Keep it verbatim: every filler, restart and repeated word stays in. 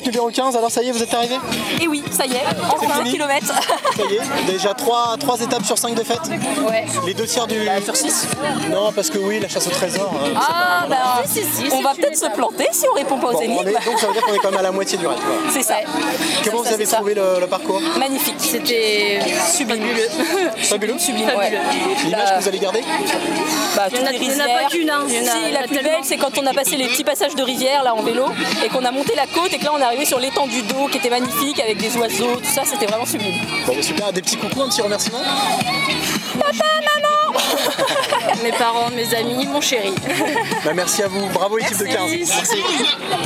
étape numéro quinze, alors ça y est, vous êtes arrivé? Et oui, ça y est, enfin un kilomètre. Ça y est, déjà trois étapes sur cinq défaites. Ouais. Les deux tiers du... Bah, sur six. Non, parce que oui, la chasse au trésor. Hein, ah, bah, si, si, si, on va peut-être se planter si on répond pas aux bon, énigmes. Est, donc ça veut dire qu'on est quand même à la moitié du raid. C'est ça. Comment ça, vous avez trouvé le, le parcours? Magnifique. C'était sublime. Fabuleux. Sublime, ouais. L'image que vous allez garder? Bah, toutes les rizières. Il n'y en a pas qu'une. Hein. Si, la plus belle, c'est quand on a passé les petits passages de rivière là en vélo et qu'on a monté la côte et que là on est arrivé sur l'étendue d'eau qui était magnifique avec des oiseaux, tout ça, c'était vraiment sublime. Bon, super. Des petits coucous, un petit remerciement? Papa, maman. Mes parents, mes amis, mon chéri. Bah, merci à vous. Bravo, équipe merci. de quinze. Merci.